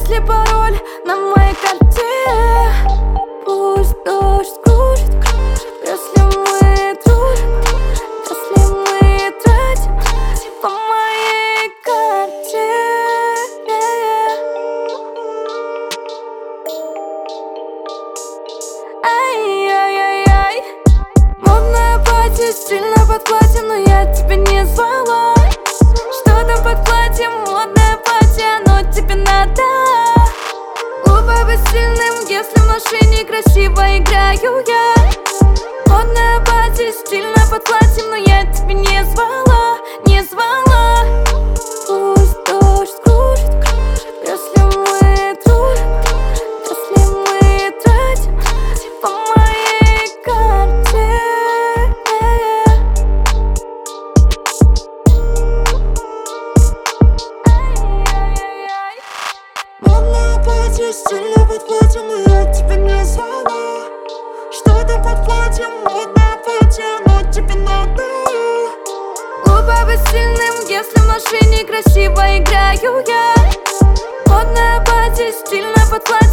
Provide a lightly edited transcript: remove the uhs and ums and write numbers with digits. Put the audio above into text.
если пароль на моей карте? Пусть дождь кружит, если мы дружим, если мы тратим по моей карте. Ай-яй-яй-яй. Модное платье, стильно под платьем, но я тебя не звала. Что там под платьем? Модное платье, оно тебе надо. Глупо быть сильным, если в машине красиво играю я. Модное платье, стильно под платьем, но я тебя не звала, не звала. Пусть дождь кружит, если мы дружим, если мы тратим по моей карте. Модное платье, стильно под платьем, но я тебя не звала. Что там под платьем? Модное платье, оно тебе надо. Глупо быть сильным, если в машине красиво играю я. Модное платье, стильно под платьем.